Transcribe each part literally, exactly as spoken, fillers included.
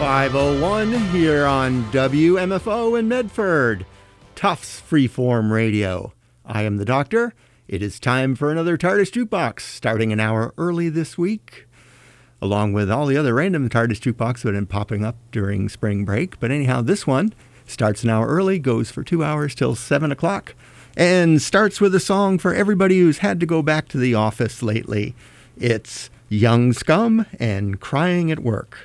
five oh one here on W M F O in Medford, Tufts Freeform Radio. I am the Doctor. It is time for another TARDIS Jukebox, starting an hour early this week, along with all the other random TARDIS Jukebox that have been popping up during spring break. But anyhow, this one starts an hour early, goes for two hours till seven o'clock, and starts with a song for everybody who's had to go back to the office lately. It's Young Scum and Crying at Work.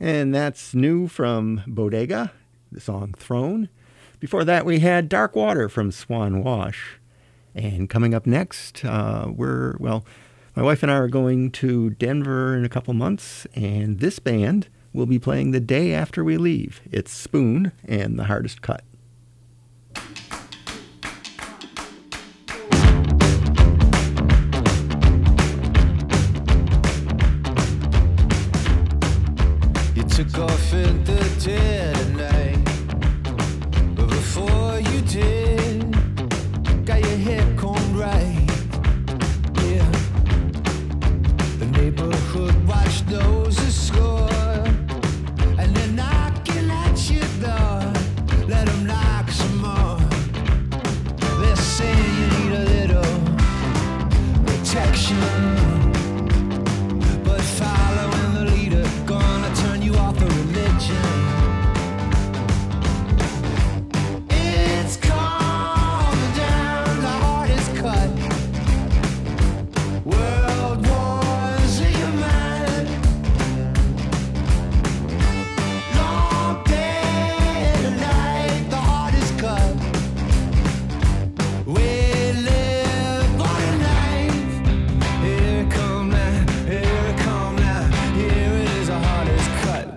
and that's new from Bodega, the song Throne. Before that, we had Dark Water from Swan Wash. And coming up next, uh, we're, well, my wife and I are going to Denver in a couple months, and this band will be playing the day after we leave. It's Spoon and The Hardest Cut. Took off in the dead of night, but before you did, got your hair combed right. Yeah, the neighborhood watch noses score, and they're knocking at your door. Let them knock some more. They're saying you need a little protection, but following the leader gonna turn you off the religion. It's calming down, the heart is cut. World wars in your mind. Long day and night, the heart is cut. We live on a knife. Here it come now, here it come now. Here it is, the heart is cut.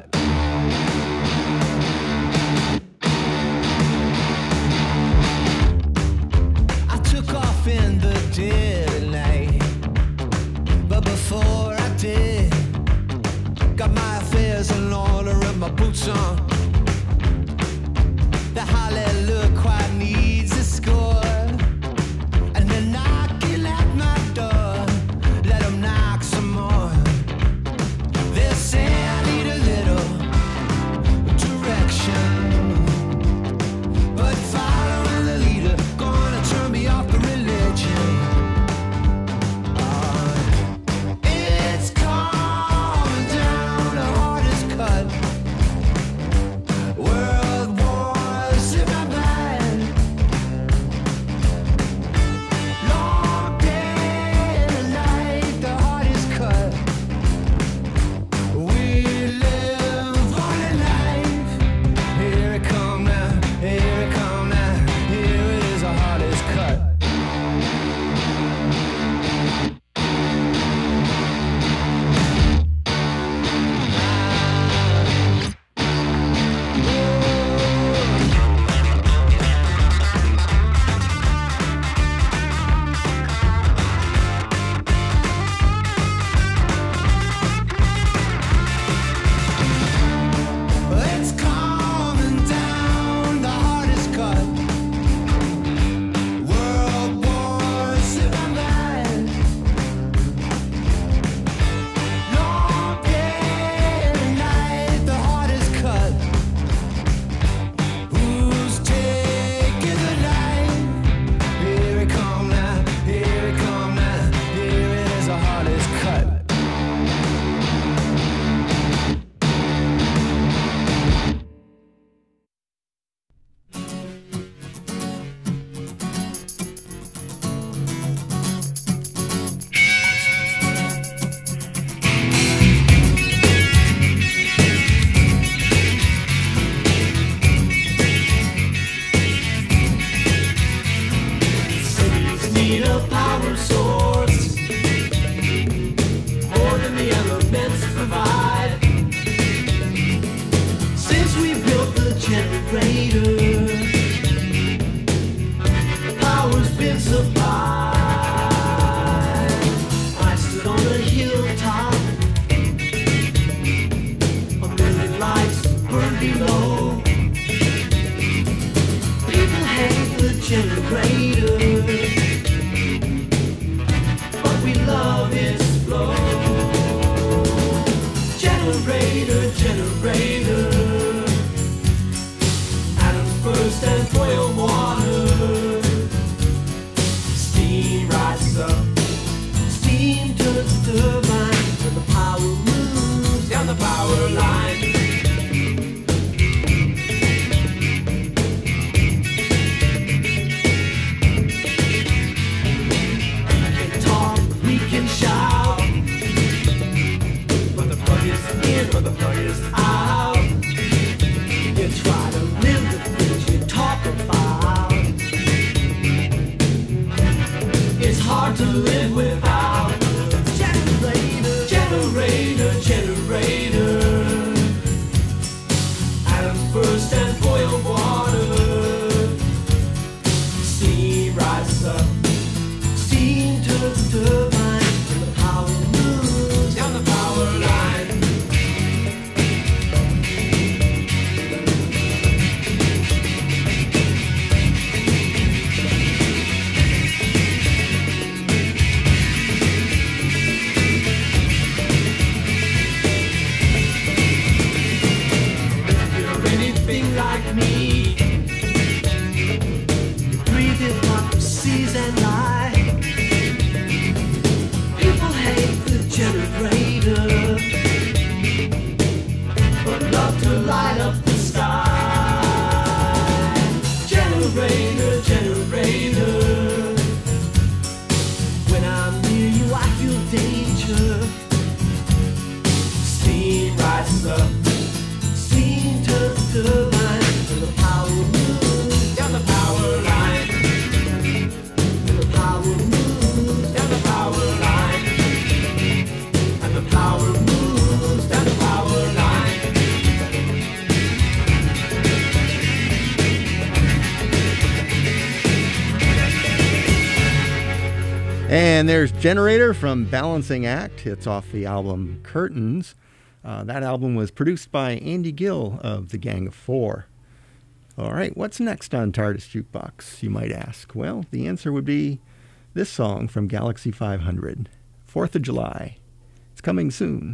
I took off in the dead of night, but before I did, got my affairs in order and my boots on. The hallelujah quite needs a score, and they're knocking at my door. Let them knock some more. They'll say I need a little direction, but following the leader gonna turn me off the religion. Uh, it's calming down, the heart is cut. World wars in my mind. Long day and night, the heart is cut. We live on a knife. Here it come now, here it come now. Here it is, the heart is cut. It's calming down, the heart is cut. World wars in my mind. Long day and night, the heart is cut. Who's taking the night? Here it come now, here it come now. Here it is, the heart is cut. Cities need a power source, more than the elements provide. Since we built the generator, power's been supplied. I stood on a hilltop, a million lights burned below. People hate the generator, but we love its flow. Generator, generator, atoms burst and boil water. Steam rises up, steam turns the turbine, and the power moves down the power line. And there's Generator from Balancing Act. It's off the album Curtains. Uh, that album was produced by Andy Gill of the Gang of Four. All right, what's next on TARDIS Jukebox, you might ask? Well, the answer would be this song from Galaxy five hundred, fourth of July. It's coming soon.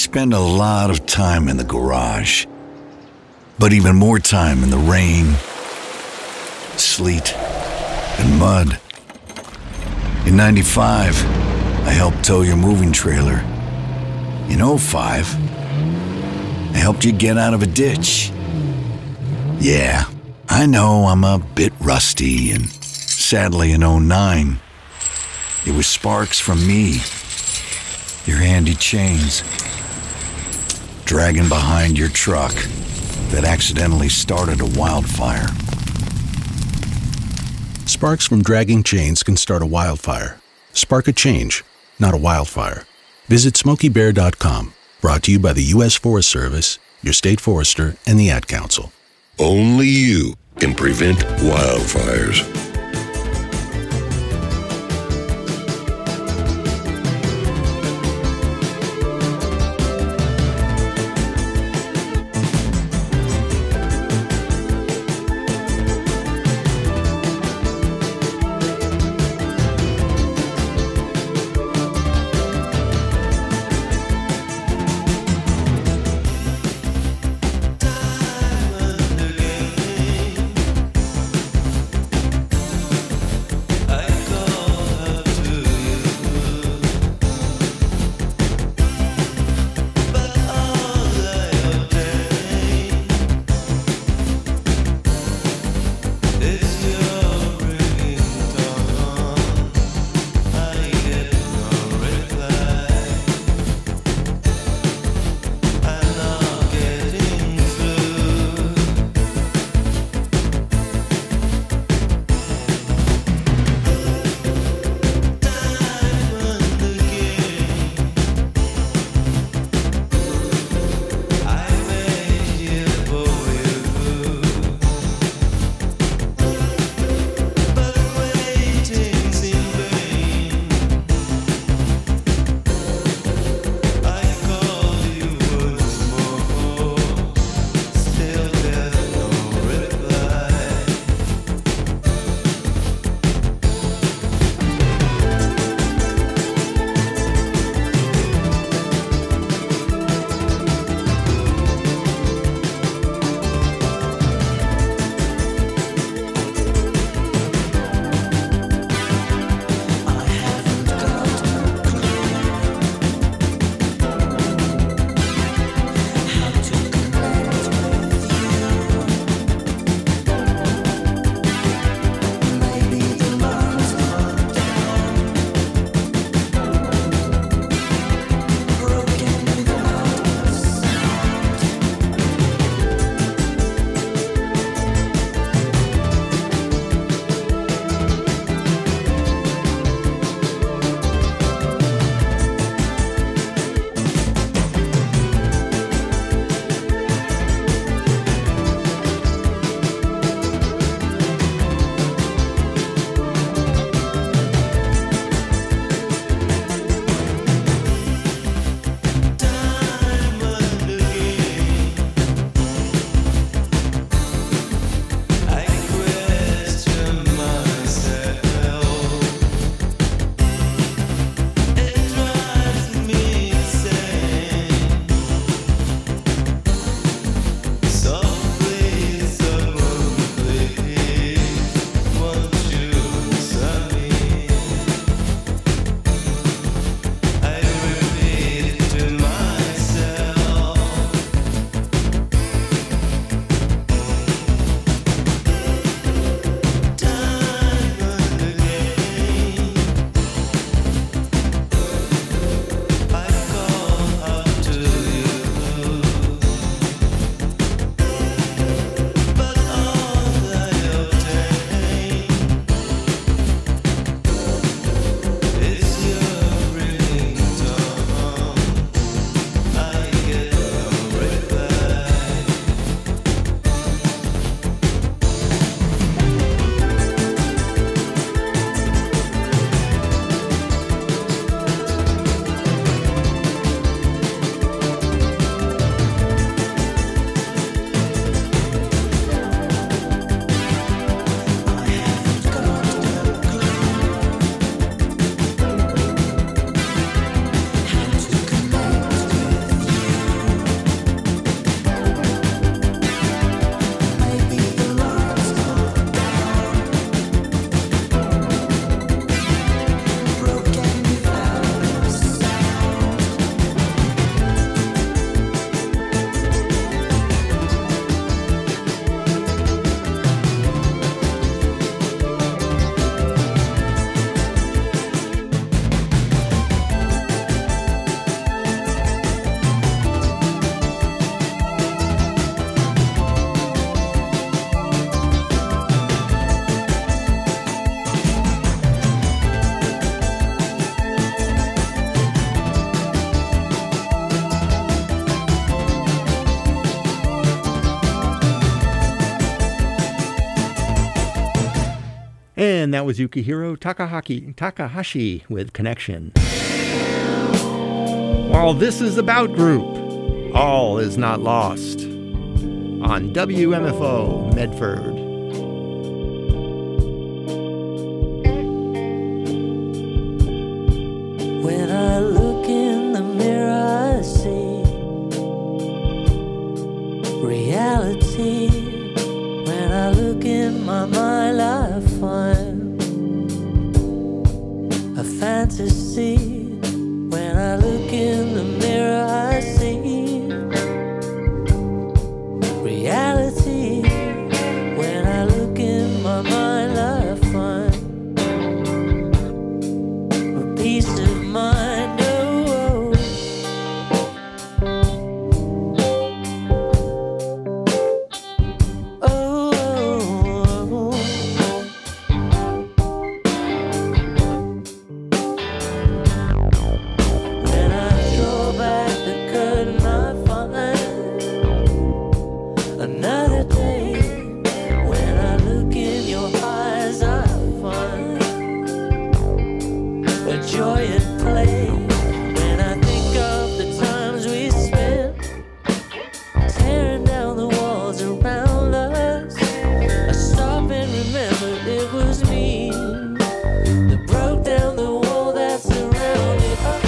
spend a lot of time in the garage, but even more time in the rain, sleet, and mud. In ninety-five, I helped tow your moving trailer. In oh five, I helped you get out of a ditch. Yeah, I know I'm a bit rusty, and sadly in oh nine, it was sparks from me, your handy chains, dragging behind your truck that accidentally started a wildfire. Sparks from dragging chains can start a wildfire. Spark a change, not a wildfire. Visit smokey bear dot com. Brought to you by the U S Forest Service, your state forester, and the Ad Council. Only you can prevent wildfires. And that was Yukihiro Takahaki, Takahashi with Connection. While this is about group, all is not lost. On W M F O Medford. When I look in the mirror, I see reality. When I look in my mind, I find a fantasy. When I look in the mirror, I see reality. When I look in my mind, I find a peace of mind. Oh, oh, oh, when I draw back the curtain, I find another day. When I look in your eyes, I find a joy at play. When I think of the times we spent tearing down the walls around us, I stop and remember it was me that broke down the wall that surrounded us.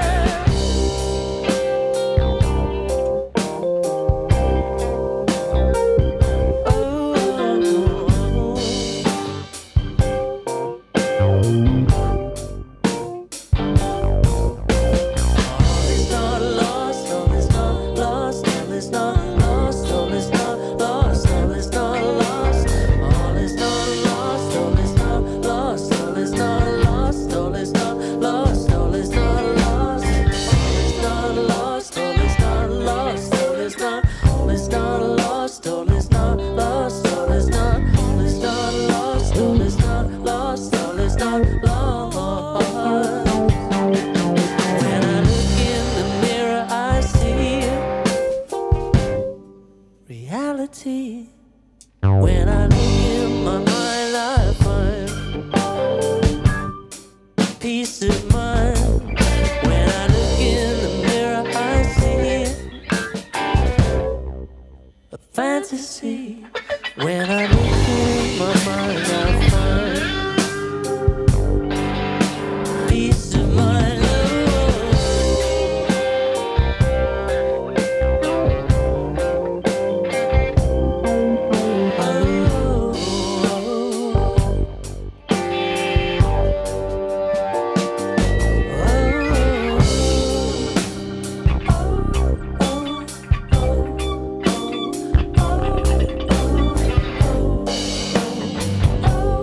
All is not lost, all is not lost, all is not lost, all is not lost, all is not lost, all is not lost, all is not lost, all is not lost, all is not lost, all is not lost, all is not lost, all is not lost, all is not, all is not lost, all is not lost, all is not, all is not lost, all is not lost, all is not lost. When I look in the mirror, I see reality. When I look in my mind, I find peace of mind. When I look in the mirror, I see a fantasy. When I look in my mind, I find peace of mind. Oh, oh, oh, oh, oh, oh.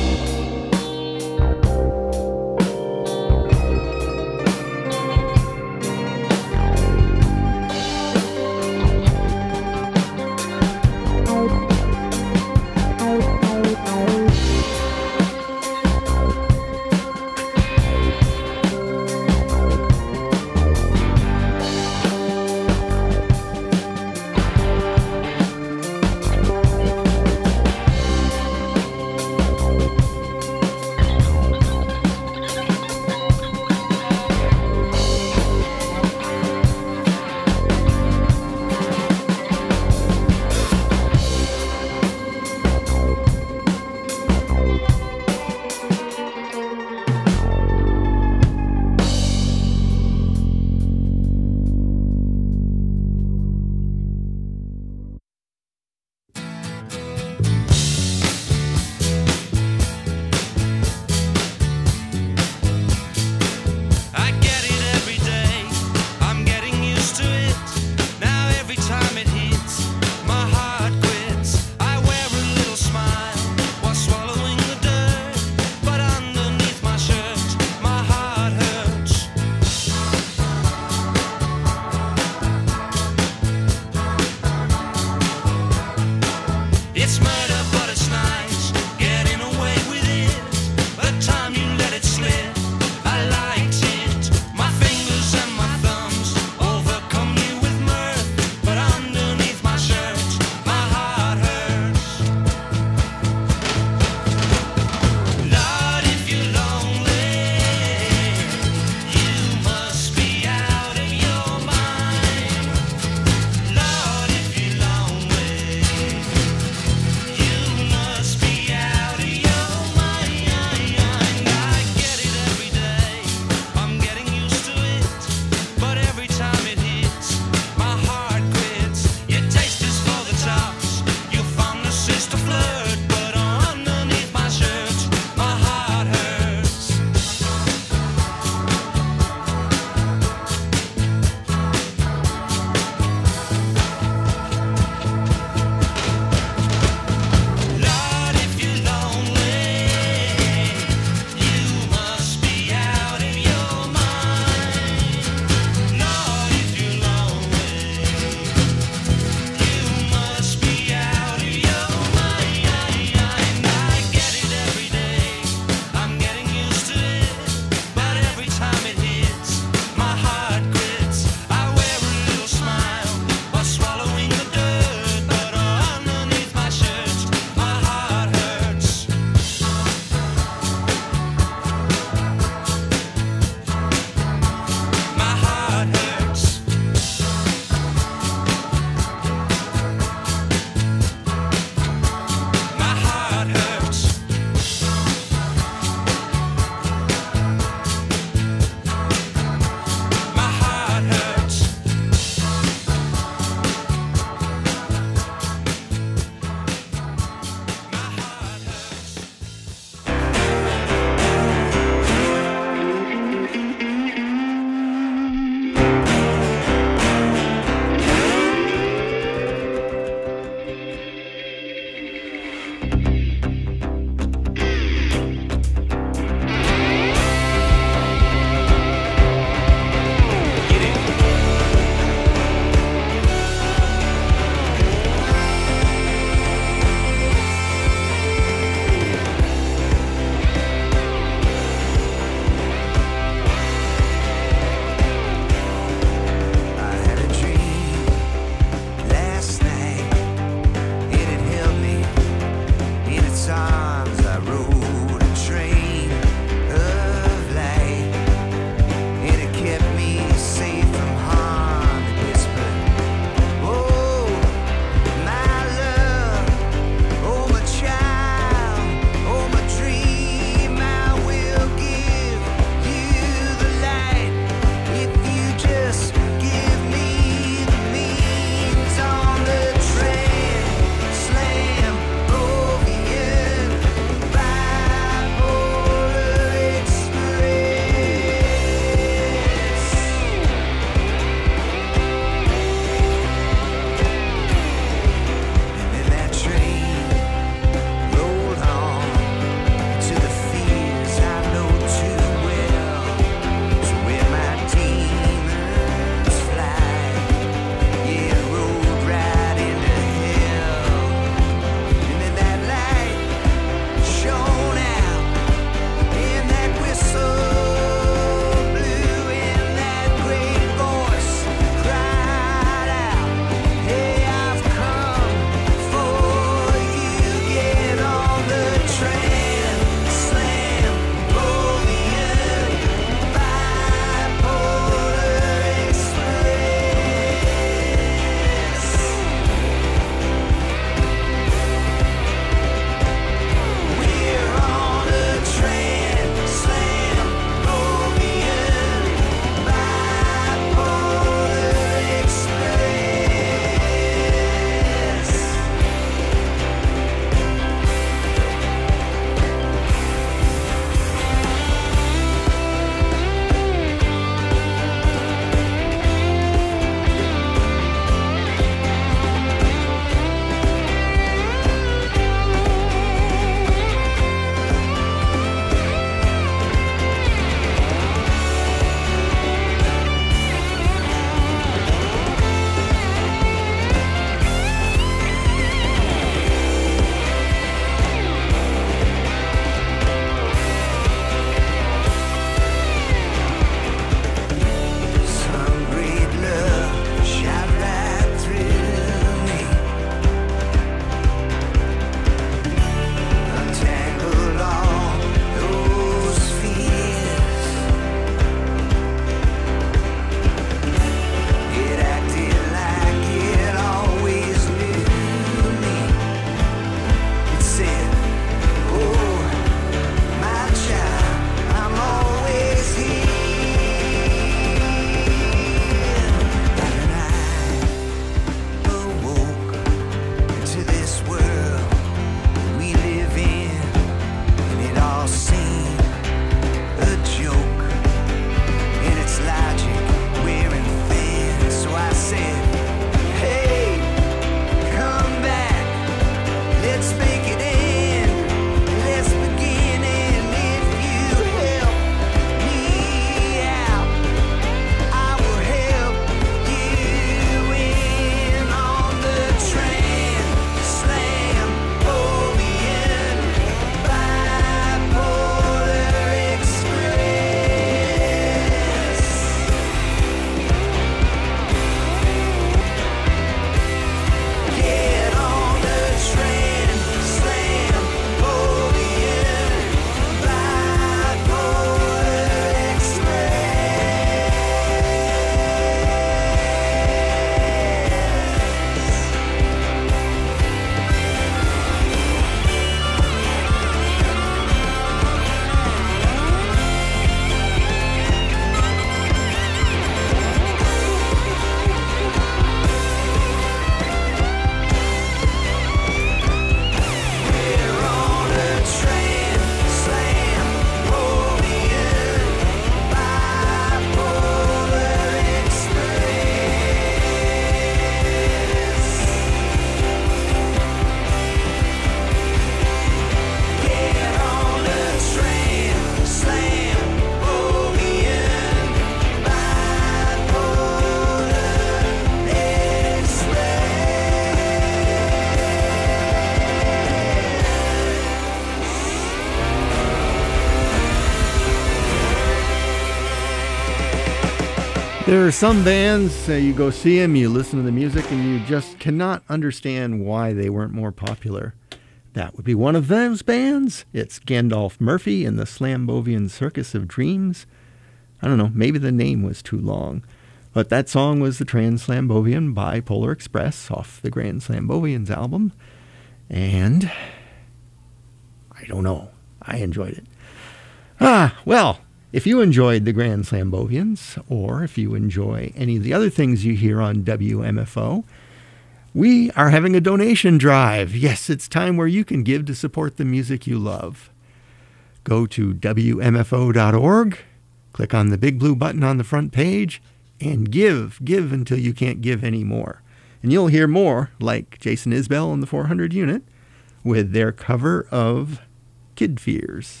There are some bands, uh, you go see them, you listen to the music, and you just cannot understand why they weren't more popular. That would be one of those bands. It's Gandalf Murphy and the Slambovian Circus of Dreams. I don't know, maybe the name was too long. But that song was the Trans-Slambovian by Polar Express off the Grand Slambovians album. And I don't know, I enjoyed it. Ah, well, if you enjoyed the Grand Slambovians, or if you enjoy any of the other things you hear on W M F O, we are having a donation drive. Yes, it's time where you can give to support the music you love. Go to W M F O dot org, click on the big blue button on the front page, and give, give until you can't give anymore. And you'll hear more, like Jason Isbell and the four hundred unit, with their cover of Kid Fears.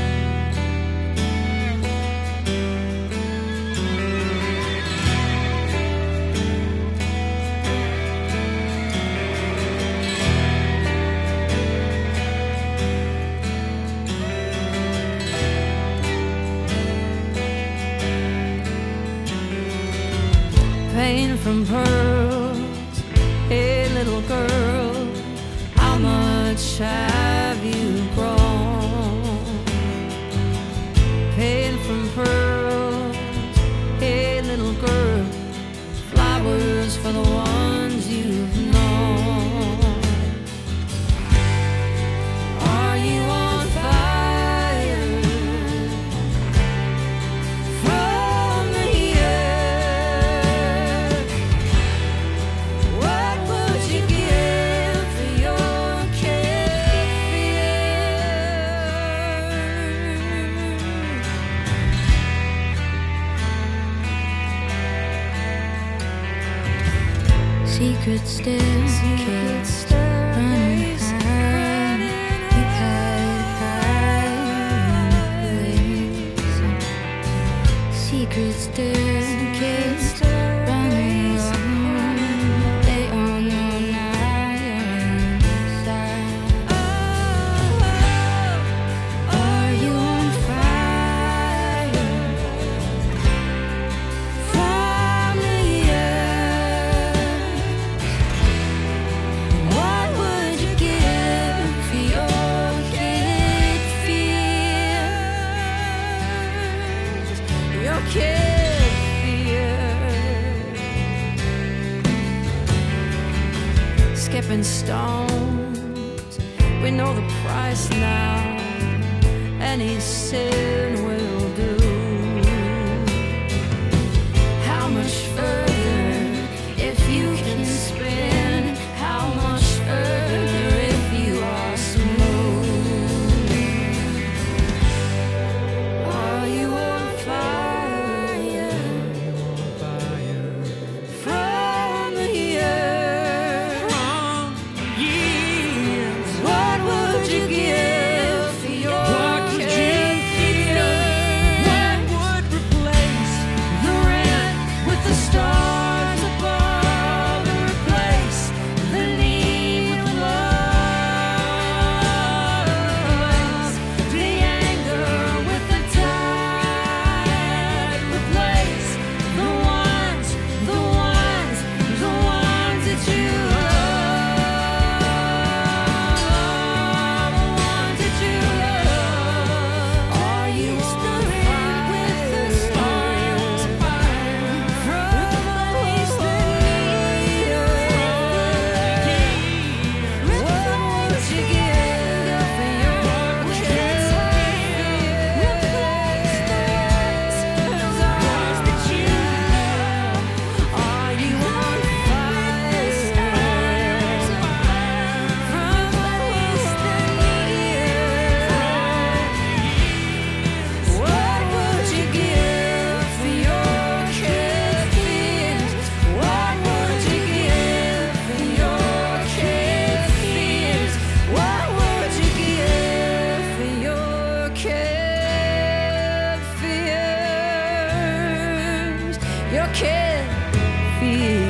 Pain from pearls, hey little girl, how much have you grown? Pain from pearls, hey little girl, flowers for the ones you've known. Are you on fire from the earth? What would you give for your secret staircase, running high, you hide, hide place. Secret staircase, running long, they all know now you're inside. Are you on fire from the earth? What would you give for your kid fears? Your kid fears. Skipping stones, we know the price now. Any sin will do. How much further if you can spin? How much further if you are smooth? Are you on fire from the earth? What would you give for your kid? What would replace the rent with the stars above, and replace the need with love, the anger with the tide, replace the ones, the ones, the ones that you love, the ones that you love. Are you still with the stars from the place that need us? What would you give for your kids? Replace those eyes that you love. Are you on fire from the place that need us? What would you give for your kid fears? What would you give for your kid fears? What would you give for your kid fears? Your kid fears.